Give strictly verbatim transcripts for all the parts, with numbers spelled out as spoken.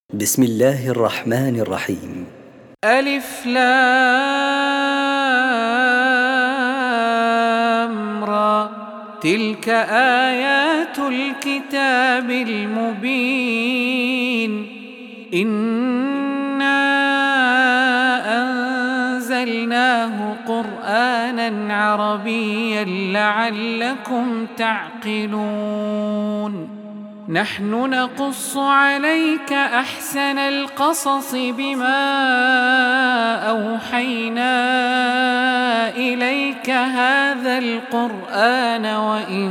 بسم الله الرحمن الرحيم. ألف لام را، تلك آيات الكتاب المبين. إنا أنزلناه قرآنا عربيا لعلكم تعقلون. نحن نقص عليك أحسن القصص بما أوحينا إليك هذا القرآن وإن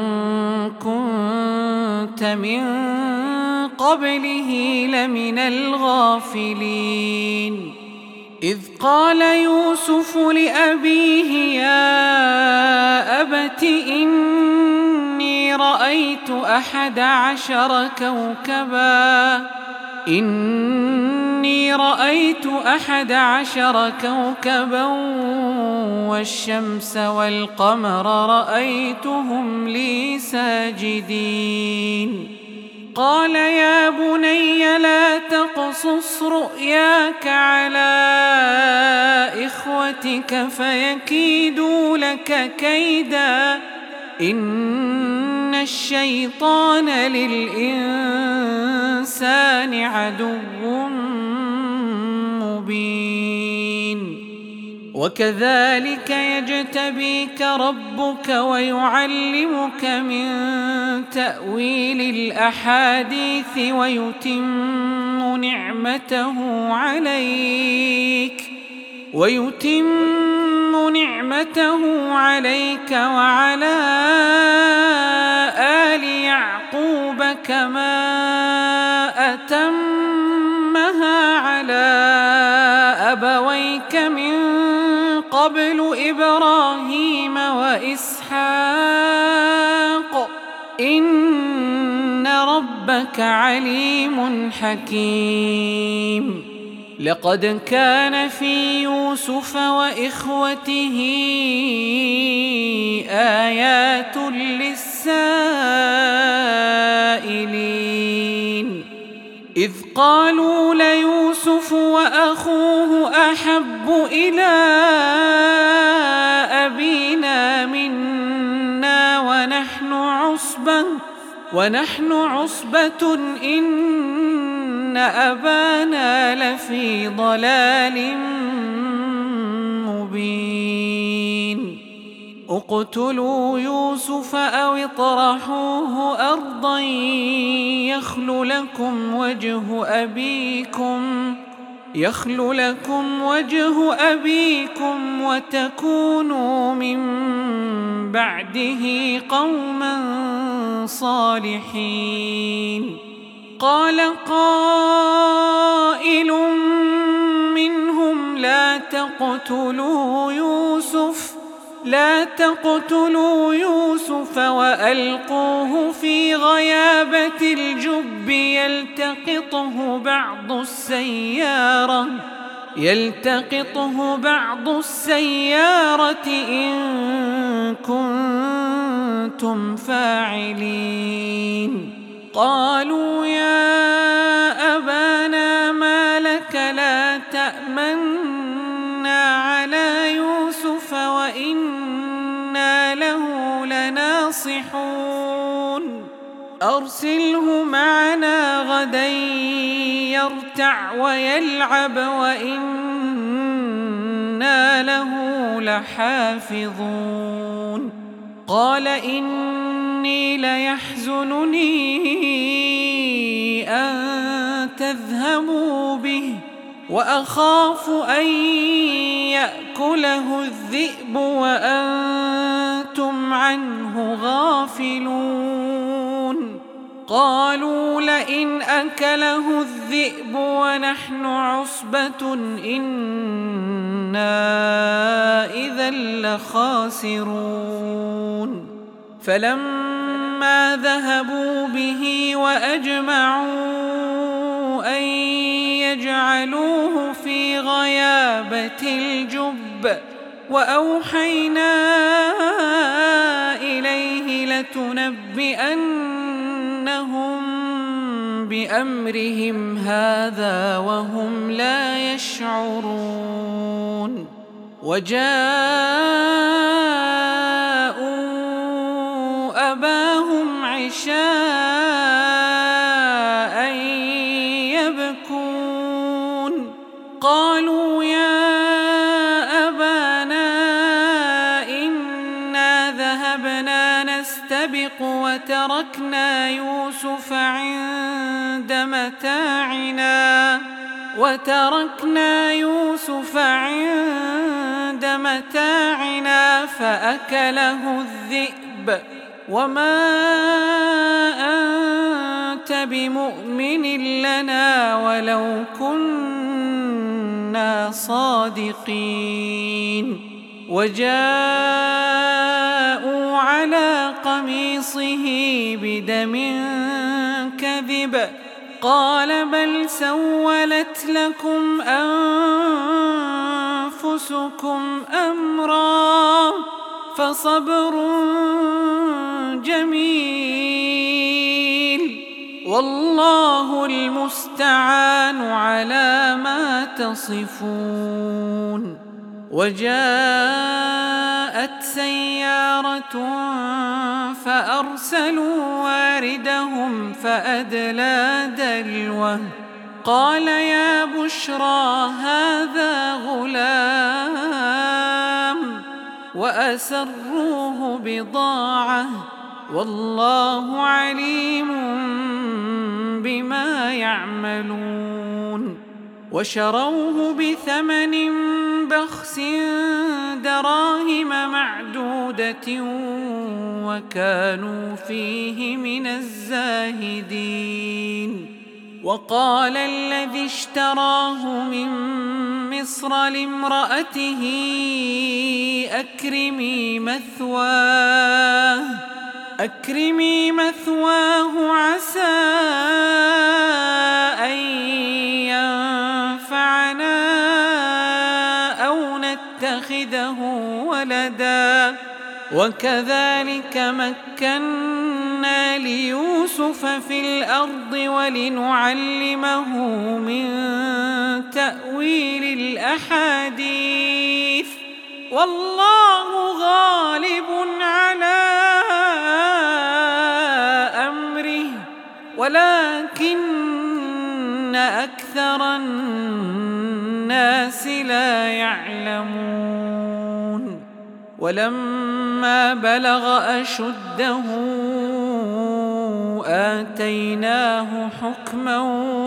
كنت من قبله لمن الغافلين. إذ قال يوسف لأبيه يا أبت إني رأيت أحد عشر كوكبا إني رأيت أحد عشر كوكبا والشمس والقمر رأيتهم لي ساجدين. قال يا بني لا تقصص رؤياك على إخوتك فيكيدوا لك كيدا إن الشيطان للإنسان عدو مبين. وكذلك يجتبيك ربك ويعلمك من تأويل الأحاديث ويتم نعمته عليك ويتم نعمته عليك وعلى آل يعقوب كما أتمها على أبويك من قبل إبراهيم وإسحاق إن ربك عليم حكيم. لقد كان في يوسف وإخوته آيات للسائلين إذ قالوا ليوسف وأخوه أحب إلى أبينا منا ونحن عصبة ونحن عصبة إن أبانا لفي ضلال مبين. اقتلوا يوسف أو اطرحوه أرضا يخل لكم وجه أبيكم يخل لكم وجه أبيكم وتكونوا من بعده قوما صالحين. قال قائل منهم لا تقتلوا يوسف لا تقتلوا يوسف وألقوه في غيابة الجب يلتقطه بعض السيارة يلتقطه بعض السيارة إن كنتم فاعلين. قالوا يا أبانا ما لك لا تأمنا على يوسف وإنا له لناصحون أرسله معنا غدا يرتع ويلعب وإنا له لحافظون. قال إني ليحزنني أن تذهبوا به وأخاف أن يأكله الذئب وأنتم عنه غافلون. قالوا لئن أكله الذئب ونحن عصبة إنا إذا لخاسرون. فلما ذهبوا به وأجمعوا أن يجعلوه في غيابة الجب وأوحينا إليه لتنبئنهم بأمرهم هذا وهم لا يشعرون وجاءوا أباهم عشاء يبكون قالوا يا أبانا إنا ذهبنا نستبق وتركنا يوسف عند متاعنا وتركنا يوسف عند متاعنا فأكله الذئب وما أنت بمؤمن لنا ولو كنا صادقين وجاءوا على قميصه بدم كذب قال بل سولت لكم أنفسكم أمرا فصبر جميل والله المستعان على ما تصفون وجاءت سيارة فأرسلوا واردهم فأدلى دلوه قال يا بشرى هذا غلام وأسروه بضاعة والله عليم بما يعملون وشروه بثمن بخس دراهم معدودة وكانوا فيه من الزاهدين وقال الذي اشتراه من مصر لامرأته أكرمي مثواه أكرمي مثواه عسى أن ينفعنا أو نتخذه ولدا وكذلك مكنا ليوسف في الأرض ولنعلمه من تأويل الأحاديث والله غالب على أمره ولكن أكثر الناس لا يعلمون ولما بلغ أشده آتيناه حكما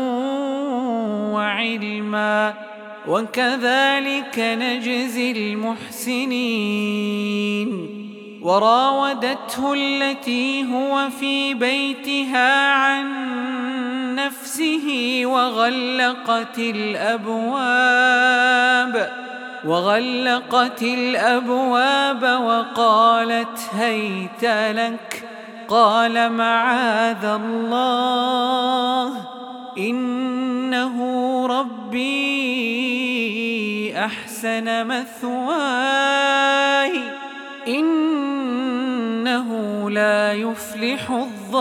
وعلما وكذلك نجزي المحسنين وراودته التي هو في بيتها عن نفسه وغلقت الأبواب وغلقت الأبواب وقالت هيت لك قال معاذ الله إنه ربي أحسن مثواي إنه لا يفلح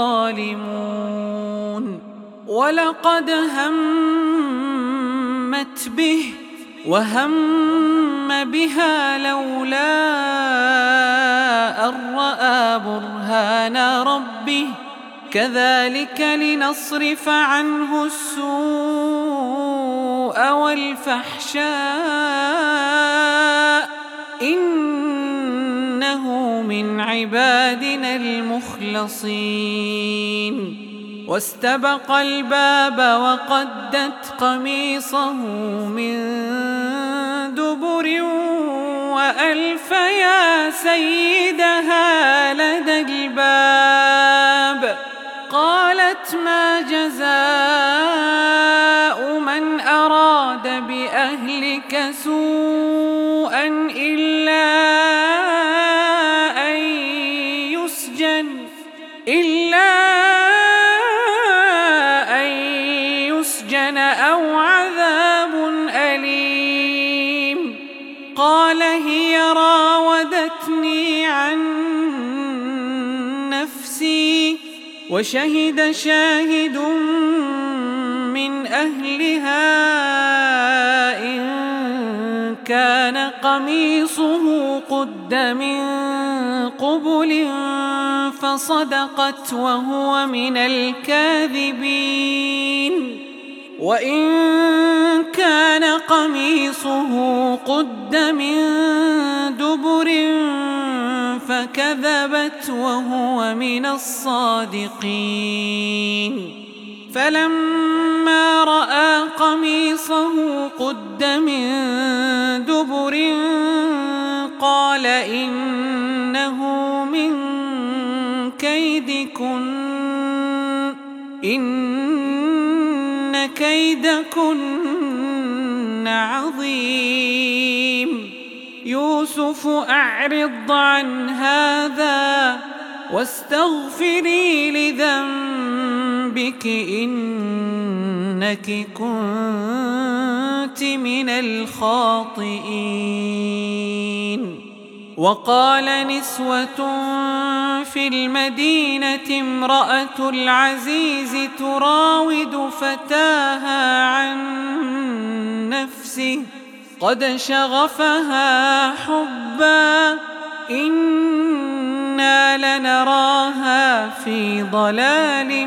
الظالمون ولقد همت به وهم بها لولا أن رأى برهان ربه كذلك لنصرف عنه السوء والفحشاء إنه من عبادنا المخلصين واستبق الباب وقدت قميصه من دبر وألف يا سيدها لدى الباب قالت ما جزاء من أراد بأهلك سوءا إلا أن يسجن إلا أو عذاب أليم قال هي راودتني عن نفسي وشهد شاهد من أهلها إن كان قميصه قد من قبل فصدقت وهو من الكاذبين وإن كان قميصه قد من دبر فكذبت وهو من الصادقين فلما رأى قميصه قد من دبر قال إنه من كيدكن إن كيدكن عظيم يوسف أعرض عن هذا واستغفري لذنبك إنك كنت من الخاطئين وقال نسوة في المدينة امرأة العزيز تراود فتاها عن نفسه قد شغفها حبا إنا لنراها في ضلال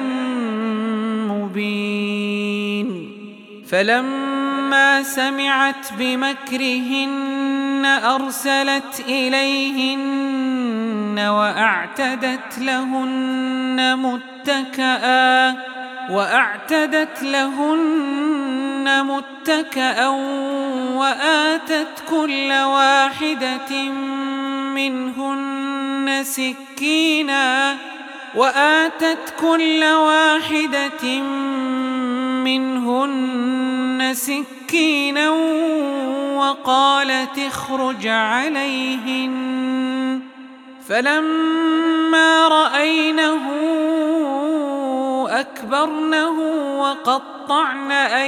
مبين فلما سمعت بمكرهن أرسلت إليهن وأعتدت لهن متكئا وأعتدت لهن متكئا وآتت كل واحدة منهن سكينا وآتت كل واحدة منهن سكينا وقالت اخرج عليهن فلما رأينه أكبرنه وقطعن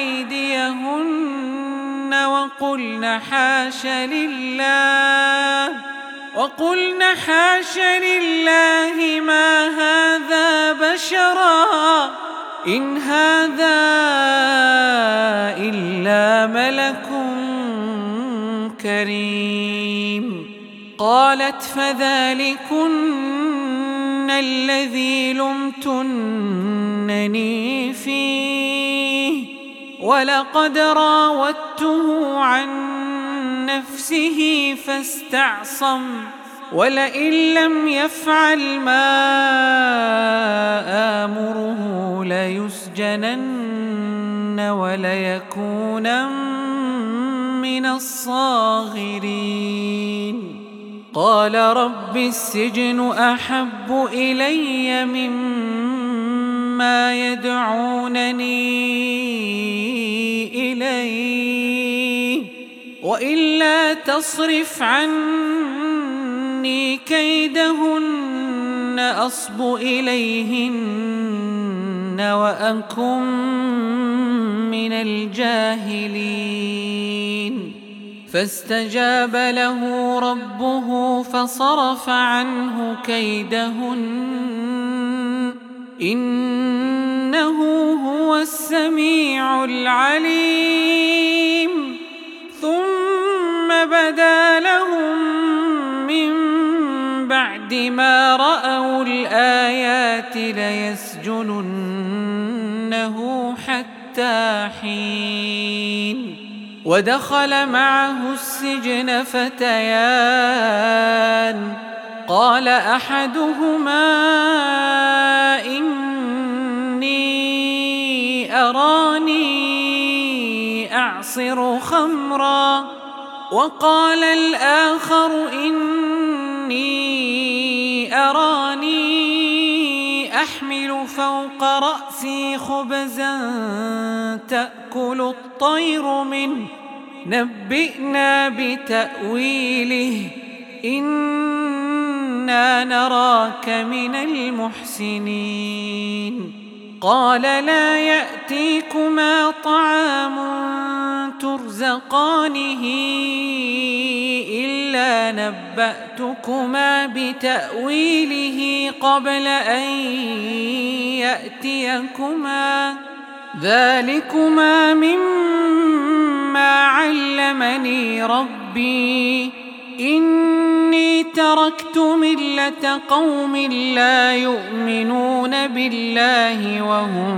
أيديهن وقلن حاش لله وقلن حاش لله ما هذا بشرا إن هذا إلا ملك كريم قالت فذلكن الذي لمتنني فيه ولقد راودته عن نفسه فاستعصم ولئن لم يفعل ما آمره ليسجنن وليكونن من الصاغرين قال رب السجن أحب إلي مما يدعونني إليه وإلا تصرف عني كيدهن أصب إليهن وأكن من الجاهلين فاستجاب له ربه فصرف عنه كيدهن إنه هو السميع العليم ثم بدا لهم من بعد ما رأوا الآيات ليسجننه حتى حين ودخل معه السجن فتيان قال أحدهما إني أراني أعصر خمرا وقال الآخر إني أراني أحمل فوق رأسي خبزا تأكل الطير منه نبئنا بتأويله إنا نراك من المحسنين قال لا يأتيكما طعام ترزقان ترزقانه إلا نبأتكما بتأويله قبل أن يأتيكما ذلكما مما علمني ربي إني تركت ملة قوم لا يؤمنون بالله وهم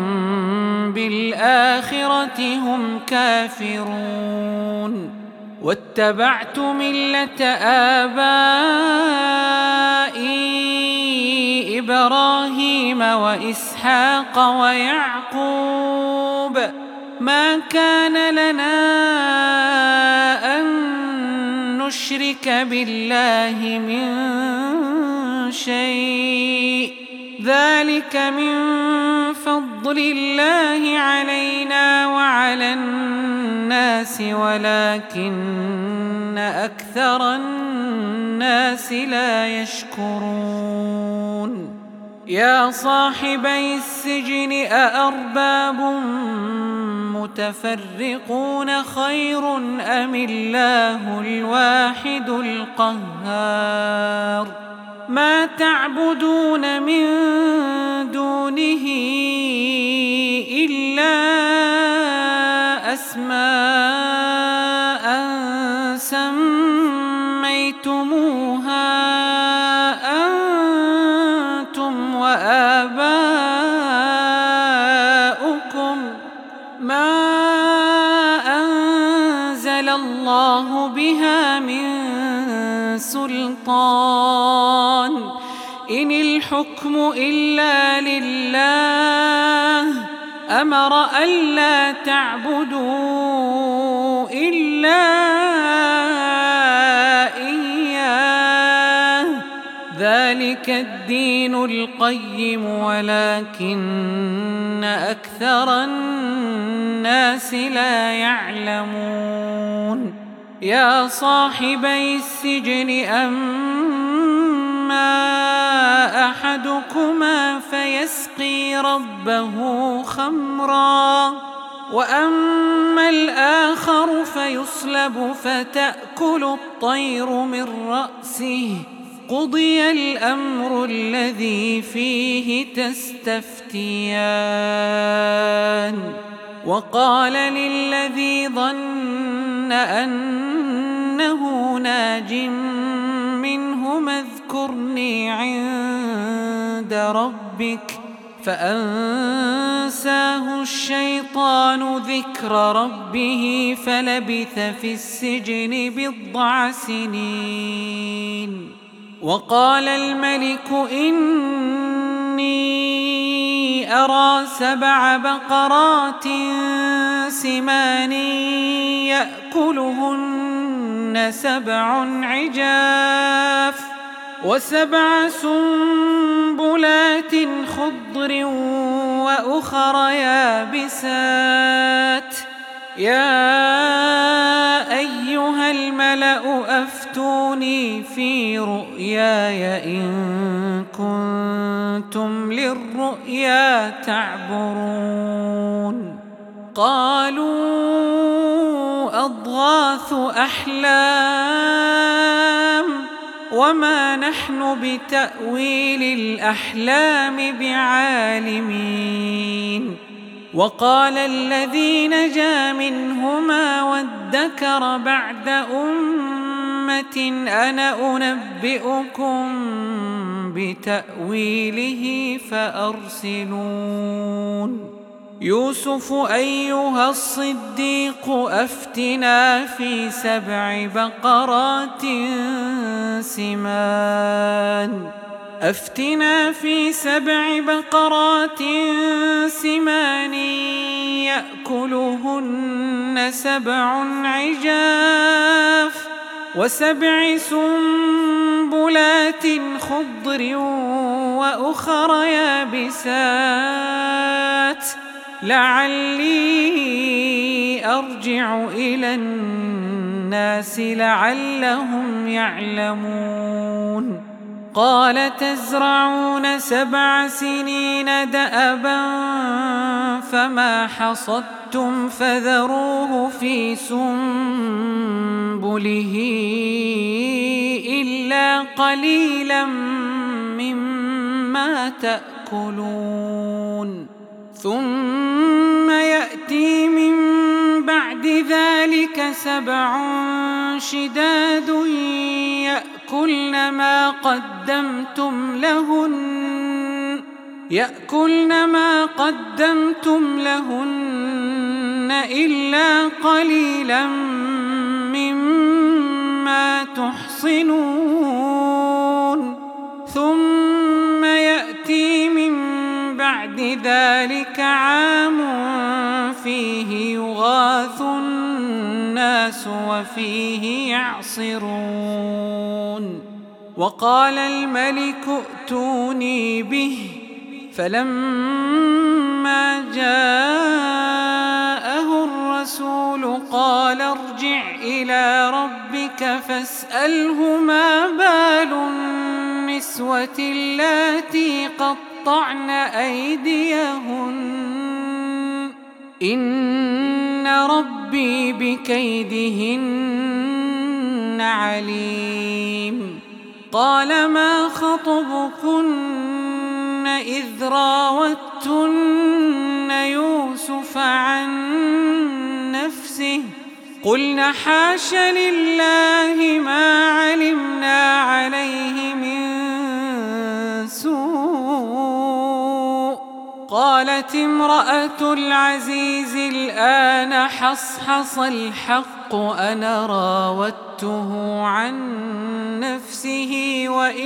بالآخرة هم كافرون واتبعت ملة آبائي إبراهيم وإسحاق ويعقوب ما كان لنا أن نشرك بالله من شيء ذلك من فضل الله علينا وعلى الناس ولكن أكثر الناس لا يشكرون يا صاحبي السجن أأرباب متفرقون خير أم الله الواحد القهار ما تعبدون من دونه إلا أسماء سميتموها أنتم وآباؤكم ما أنزل الله بها من سلطان إن الحكم إلا لله أمر ألا تعبدوا إلا إياه ذلك الدين القيم ولكن أكثر الناس لا يعلمون يا صاحبي السجن أما أحدكما فيسقي ربه خمرا وأما الآخر فيصلب فتأكل الطير من رأسه قضي الأمر الذي فيه تستفتيان وقال للذي ظن أنه ناج منهما اذكرني عند ربك فأنساه الشيطان ذكر ربه فلبث في السجن بضع سنين وقال الملك إني أرى سبع بقرات سمان يأكلهن سبع عجاف وسبع سنبلات خضر وأخر يابسات يا أيها الملأ أفتوني في رؤياي إن كنتم للرؤيا تعبرون قالوا أضغاث أحلام وما نحن بتأويل الأحلام بعالمين وقال الذي نجا منهما وادكر بعد أمة أنا أنبئكم بتأويله فأرسلون يوسف أيها الصديق أفتنا في سبع بقرات سمان أفتنا في سبع بقرات سمان يأكلهن سبع عجاف وسبع سنبلات خضر وأخر يابسات لعلي أرجع إلى الناس لعلهم يعلمون قال تزرعون سبع سنين دأبا فما حصدتم فذروه في سنبله إلا قليلا مما تأكلون ثم يأتي من بعد ذلك سبع شداد يأكلن ما قدمتم لهن يأكلن ما قدمتم لهن إلا قليلا مما تحصنون ثم يأتي من بعد ذلك عام فيه يغاث الناس وفيه يعصرون وقال الملك ائتوني به فلما جاءه الرسول قال ارجع إلى ربك فاسأله ما بال النسوة اللاتي قطعن أيديهن إن ربي بكيدهن عليم قال ما خطبكن إذ راوتن يوسف عن نفسه قلنا حاش لله ما علمنا عليه من سوء قالت امرأة العزيز الآن حصحص الحق أنا راودته عن نفسه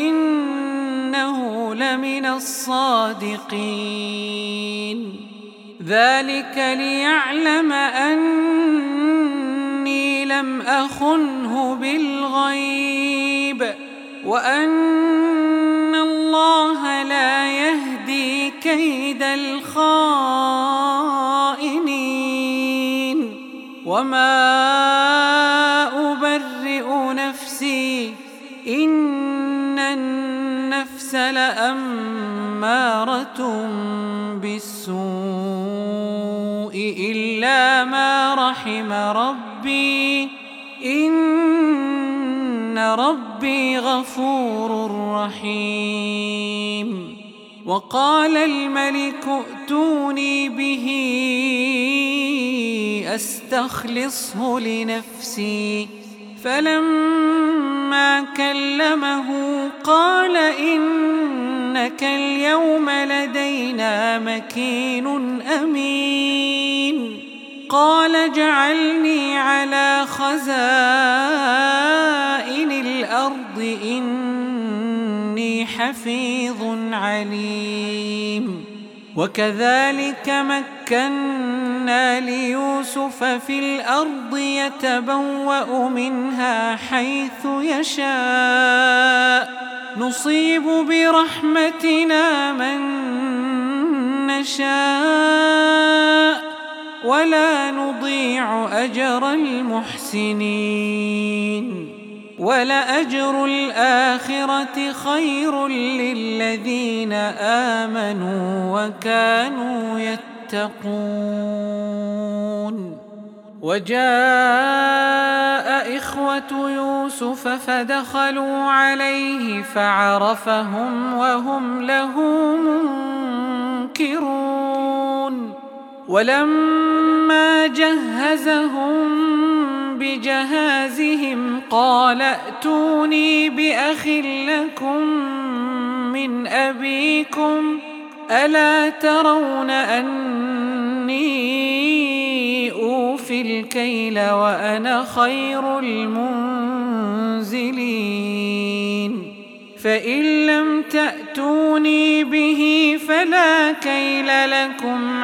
وإنه لمن الصادقين ذلك ليعلم أني لم أخنه بالغيب وأن الله لا يهدي كيد الخائنين وما أبرئ نفسي إن النفس لأمارة بالسوء إلا ما رحم ربي إن ربي غفور رحيم وقال الملك ائتوني به أستخلصه لنفسي فلما كلمه قال إنك اليوم لدينا مكين أمين قال اجعلني على خزائن الأرض إني حفيظ عليم وكذلك مكنا ليوسف في الأرض يتبوأ منها حيث يشاء نصيب برحمتنا من نشاء ولا نضيع أجر المحسنين ولأجر الآخرة خير للذين آمنوا وكانوا يتقون وجاء إخوة يوسف فدخلوا عليه فعرفهم وهم له منكرون ولما جهزهم بجهازهم قال ائتوني بأخ لكم من أبيكم ألا ترون أني أوفي الكيل وأنا خير المنزلين فإن لم تأتوني به فلا كيل لكم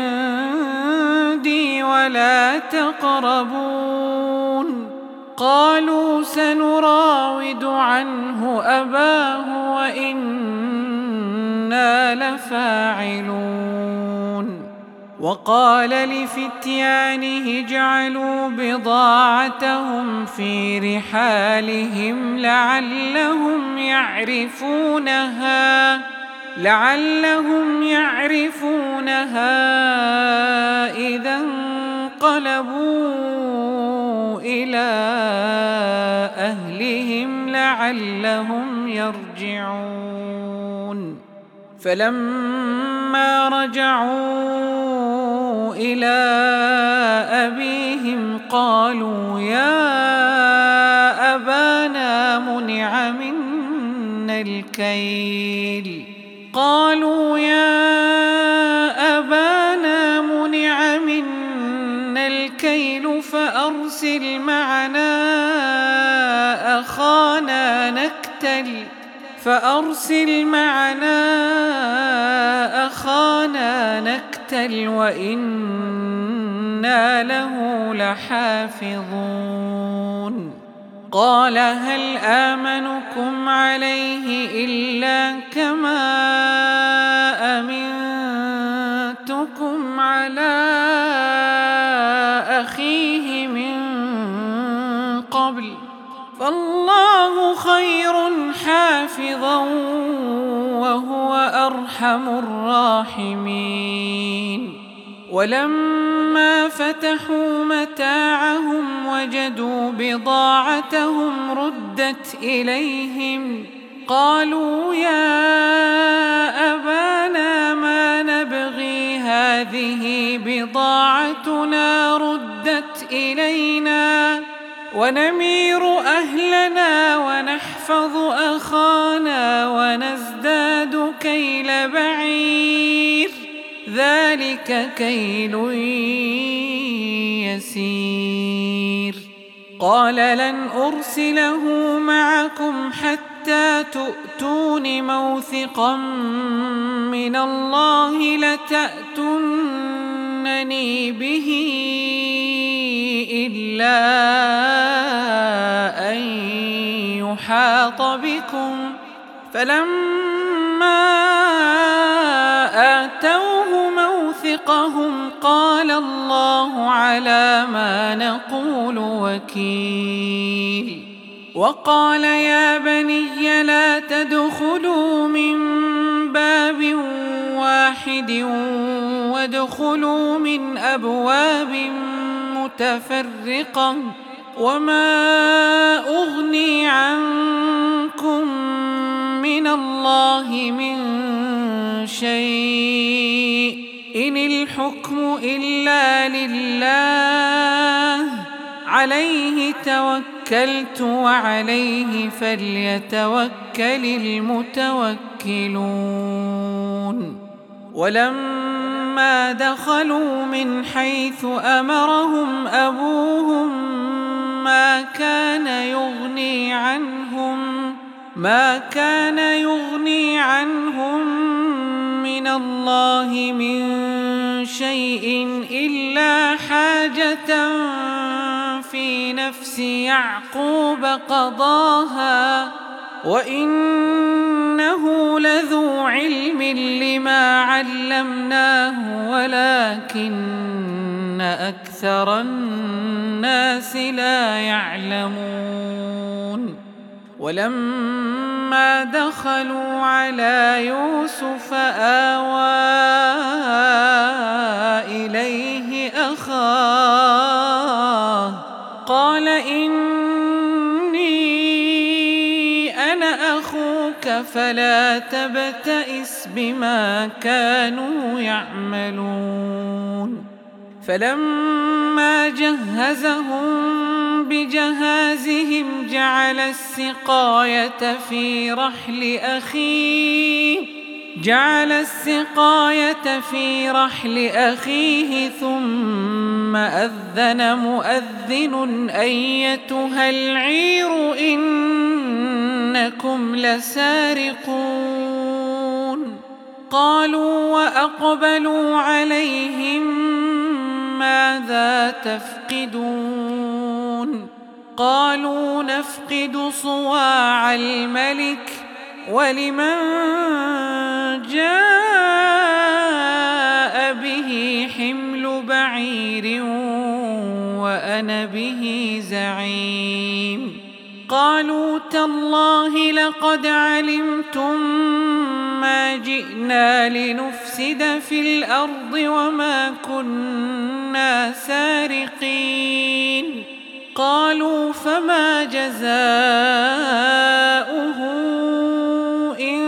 عندي ولا تقربون قالوا سنراود عنه أباه وإنا لفاعلون وقال لفتيانه اجعلوا بضاعتهم في رحالهم لعلهم يعرفونها لعلهم يعرفونها إذا انقلبوا إلى أهلهم لعلهم يرجعون فلما رجعوا إلى أبيهم قالوا يا أبانا منع منا الكيل قالوا يا أبانا منع منا الكيل فأرسل معنا أخانا نكتل فأرسل معنا أخانا نكتل وإنا له لحافظون قال هل آمنكم عليه إلا كما أمنتكم على أخيه من قبل فالله خير حافظا وهو أرحم الراحمين ولما فتحوا متاعهم وجدوا بضاعتهم ردت إليهم قالوا يا أبانا ما نبغي هذه بضاعتنا ردت إلينا ونمير أهلنا ونحفظ أخانا ونزداد كيل بعير ذلك كيل يسير قال لن أرسله معكم حتى تؤتون موثقا من الله لتأتونني به إلا أن يحاط بكم فلما آتوه موثقهم قال الله على ما نقول وكيل وقال يا بني لا تدخلوا من باب واحد وادخلوا من أبواب متفرقة وما أغني عنكم من الله من شيء إن الحكم إلا لله عليه توكلت وعليه فليتوكل المتوكلون ولما دخلوا من حيث أمرهم أبوهم ما كان يغني عنهم ما كان يغني عنهم من الله من شيء إلا حاجة في نفس يعقوب قضاها وإنه لذو علم لما علمناه ولكن أكثر الناس لا يعلمون ولما دخلوا على يوسف آوى إليه أخاه قال إني أنا أخوك فلا تبتئس بما كانوا يعملون فلما جهزهم بجهازهم جعل السقاية في رحل أخيه جعل السقاية في رحل أخيه ثم أذن مؤذن أيتها العير إنكم لسارقون قالوا وأقبلوا عليهم ماذا تفقدون قالوا نفقد صواع الملك ولمن جاء به حمل بعير وأنا به زعيم قالوا تالله لقد علمتم ما جئنا لنفسد في الأرض وما كنا سارقين قالوا فما جزاؤه إن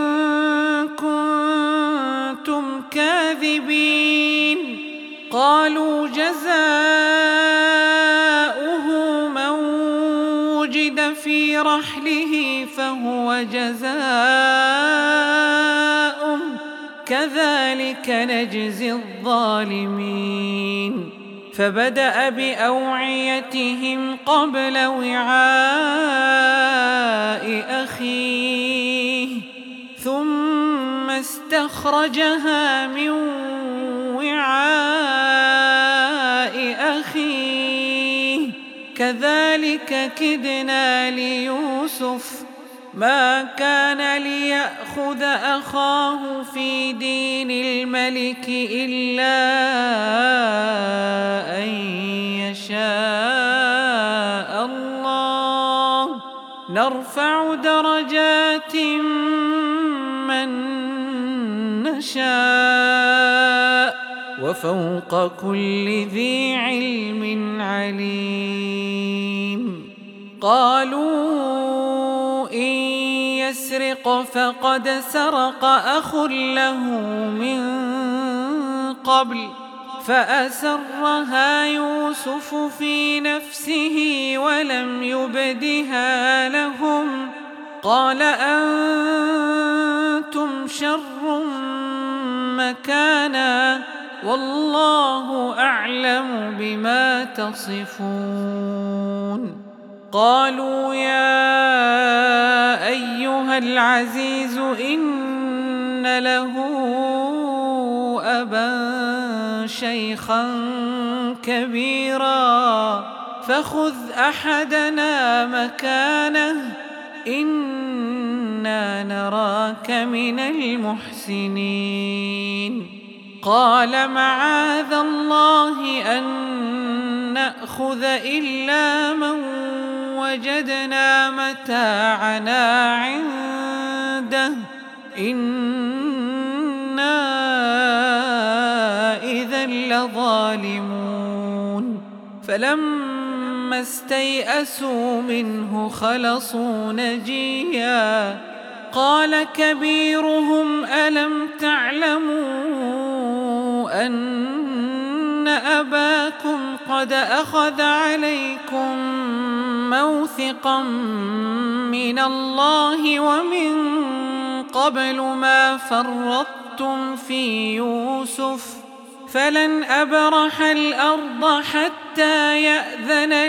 كنتم كاذبين قالوا جزاؤه من وجد في رحله فهو جزاؤه كذلك نجزي الظالمين فبدأ بأوعيتهم قبل وعاء أخيه ثم استخرجها من وعاء أخيه كذلك كدنا ليوسف ما كان ليأخذ أخاه في دين الملك إلا أن يشاء الله نرفع درجات من نشاء وفوق كل ذي علم عليم قالوا إن يسرق فقد سرق أخ له من قبل فأسرها يوسف في نفسه ولم يبدها لهم قال أنتم شر مكانا والله أعلم بما تصفون قالوا يا أيها العزيز إن له أبا شيخا كبيرا فخذ أحدنا مكانه إنا نراك من المحسنين قال معاذ الله أن نأخذ إلا من وجدنا متاعنا عنده إنا إذا لظالمون فلما استيئسوا منه خلصوا نجيا قال كبيرهم ألم تعلموا أن أباكم قد أخذ عليكم موثقا من الله ومن قبل ما فرطتم في يوسف فلن أبرح الأرض حتى يأذن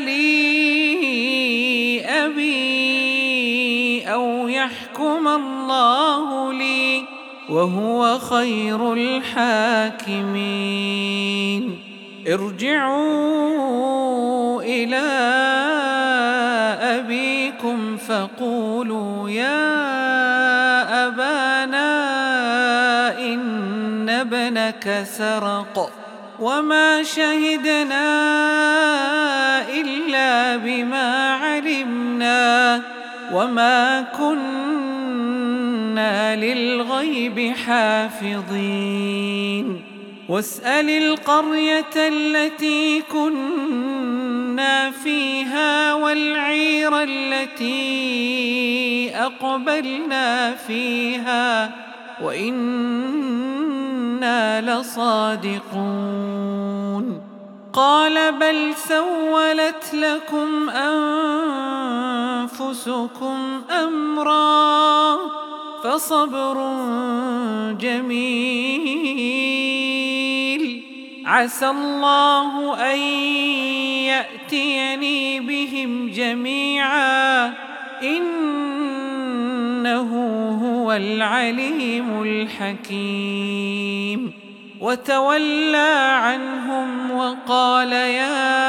لي أبي أو يحكم الله لي وهو خير الحاكمين ارجعوا إلى أبيكم فقولوا يا أبانا إن ابنك سرق وما شهدنا إلا بما علمنا وما كنا للغيب حافظين واسأل القرية التي كنا فيها والعير التي أقبلنا فيها وإنا لصادقون قال بل سولت لكم أنفسكم أمرا فصبر جميل عسى الله أن يأتيني بهم جميعا إنه هو العليم الحكيم وتولى عنهم وقال يا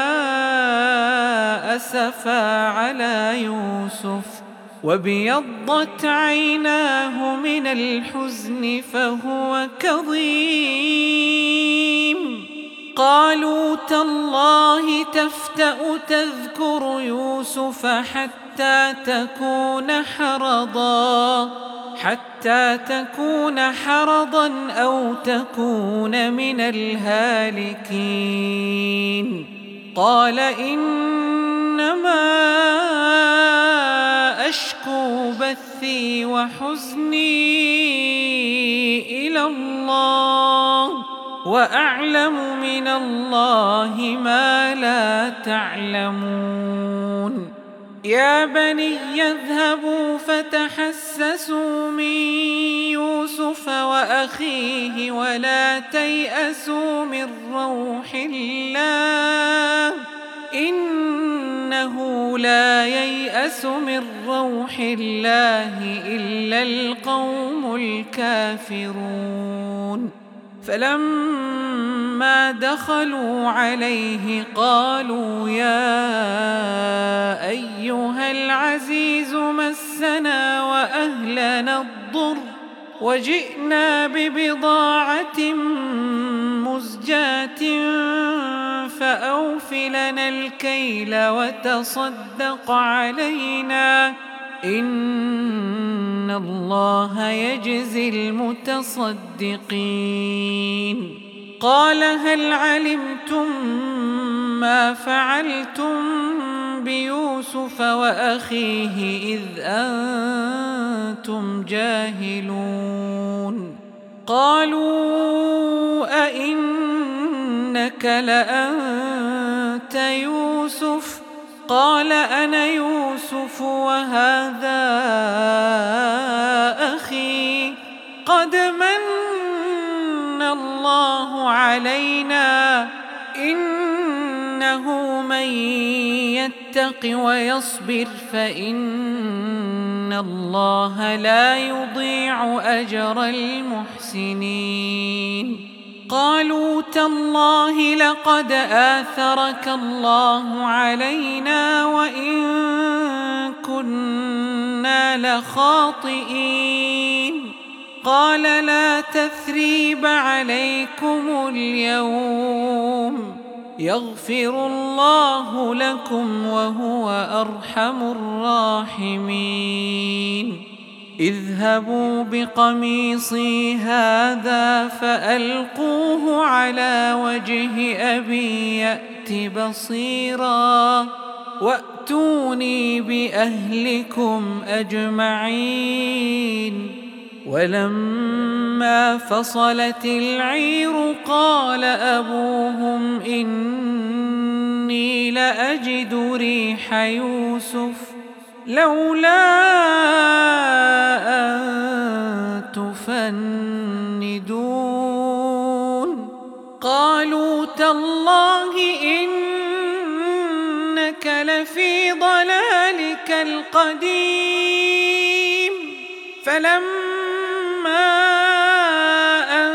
أسفا على يوسف وابيضت عيناه من الحزن فهو كظيم قالوا تالله تفتأ تذكر يوسف حتى تكون حرضا حتى تكون حرضا أو تكون من الهالكين قال إنما أشكو بثي وحزني إلى الله وأعلم من الله ما لا تعلمون يا بني اذهبوا فتحسسوا من يوسف وأخيه ولا تيأسوا من روح الله إنه لا ييأس من روح الله إلا القوم الكافرون فلما دخلوا عليه قالوا يا أيها العزيز مسنا وأهلنا الضر وجئنا ببضاعة مزجاة فأوف لنا الكيل وتصدق علينا إن الله يجزي المتصدقين قال هل علمتم ما فعلتم بيوسف وأخيه إذ أنتم جاهلون قالوا أئنك لأنت يوسف قال أنا يوسف وهذا أخي قد من الله علينا إنه من يتق ويصبر فإن الله لا يضيع أجر المحسنين قالوا تالله لقد آثرك الله علينا وإن كنا لخاطئين قال لا تثريب عليكم اليوم يغفر الله لكم وهو أرحم الراحمين اذهبوا بقميصي هذا فألقوه على وجه أبي يأت بصيرا وأتوني بأهلكم أجمعين ولما فصلت العير قال أبوهم إني لأجد ريح يوسف لولا أن تفندون قالوا تالله إنك لفي ضلالك القديم فلما أن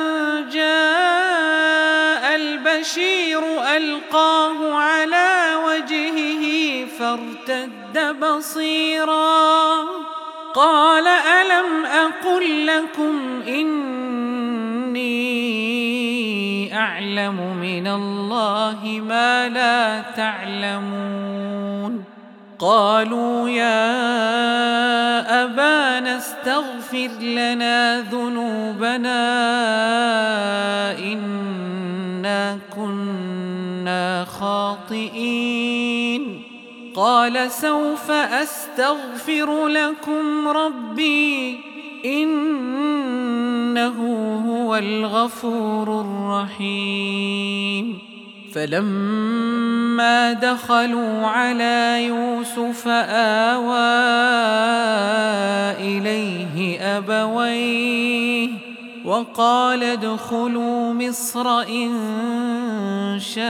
جاء البشير ألقاه على وجهه فارتد بصيرا قال ألم أقل لكم إني أعلم من الله ما لا تعلمون قالوا يا أبانا استغفر لنا ذنوبنا إنا كنا خاطئين قال سوف أستغفر لكم ربي إنه هو الغفور الرحيم فلما دخلوا على يوسف آوى إليه أبويه وقال ادخلوا مصر إن شاء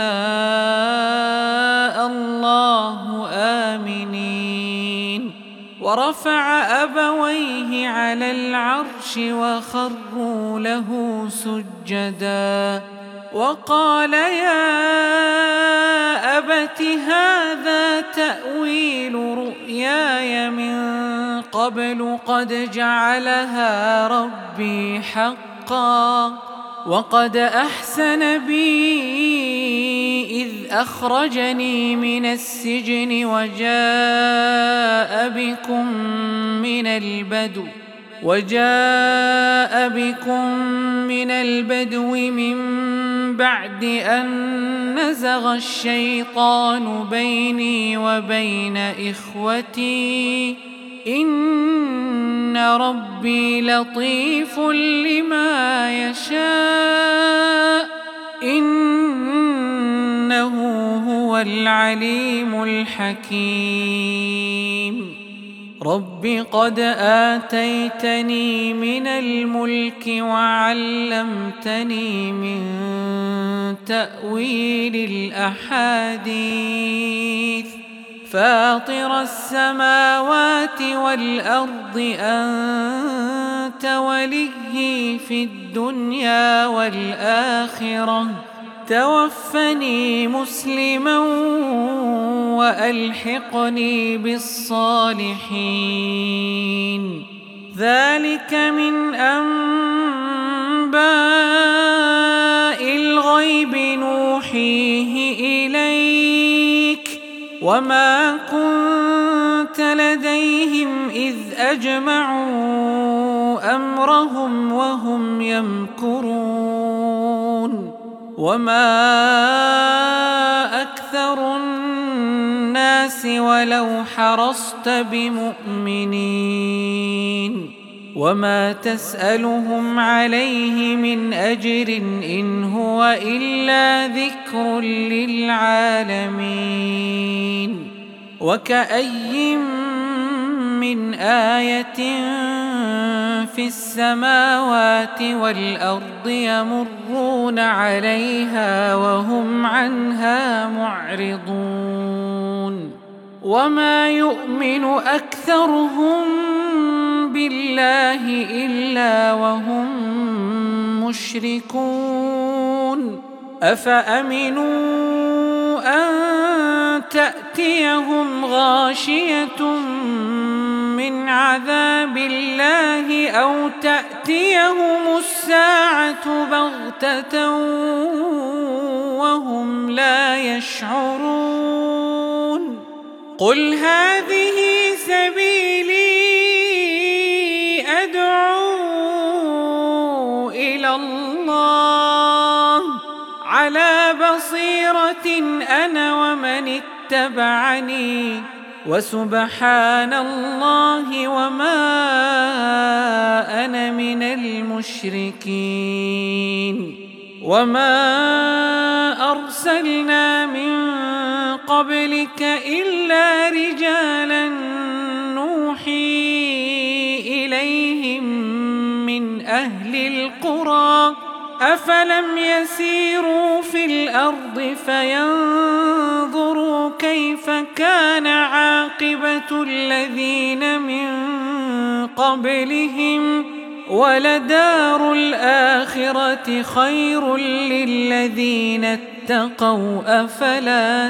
الله آمنين ورفع أبويه على العرش وخروا له سجدا وقال يا أبت هذا تأويل رؤياي من قبل قد جعلها ربي حقا وقد أحسن بي إذ أخرجني من السجن وجاء بكم من البدو وجاء بكم من البدو من بعد أن نزغ الشيطان بيني وبين إخوتي إن ربي لطيف لما يشاء إنه هو العليم الحكيم رب قد آتيتني من الملك وعلمتني من تأويل الأحاديث فاطر السماوات والأرض أنت وليي في الدنيا والآخرة توفني مسلما وألحقني بالصالحين ذلك من أنباء الغيب نوحيه إليك وما كنت لديهم إذ أجمعوا أمرهم وهم يمكرون وما أكثر الناس ولو حرصت بمؤمنين وما تسألهم عليه من أجر إن هو إلا ذكر للعالمين وكأي من آية في السماوات والأرض يمرون عليها وهم عنها معرضون وما يؤمن أكثرهم بالله إلا وهم مشركون أفأمنوا أن تأتيهم غاشية من عذاب الله أو تأتيهم الساعة بغتة وهم لا يشعرون قل هذه سبيلي أدعو إلى الله على بصيرة أنا ومن اتبعني وسبحان الله وما أنا من المشركين وما أرسلنا من قبلك إلا رجالا نوحي إليهم من أهل القرى أفلم يسيروا في الأرض فينظروا كيف كان عاقبة الذين من قبلهم ولدار الآخرة خير للذين اتقوا أفلا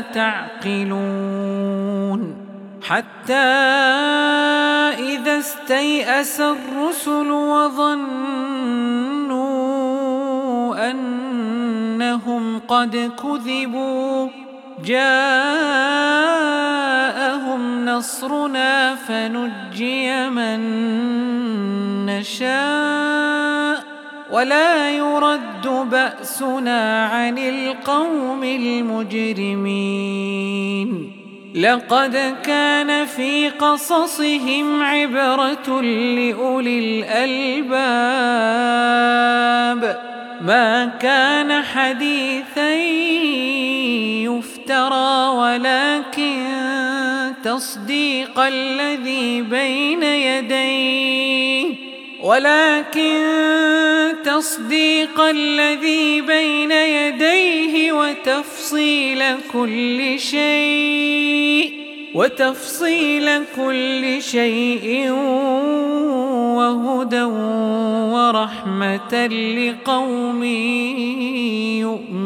تعقلون حتى إذا استيأس الرسل وظنوا أنهم قد كذبوا جاءهم نصرنا فنجي من نشاء ولا يرد بأسنا عن القوم المجرمين لقد كان في قصصهم عبرة لأولي الألباب ما كان حديثا يفترى ولكن تصديق الذي بين يديه ولكن تصديق الذي بين يديه وتفصيل كل شيء وتفصيل كل شيء وهدى ورحمة لقوم يؤمنون.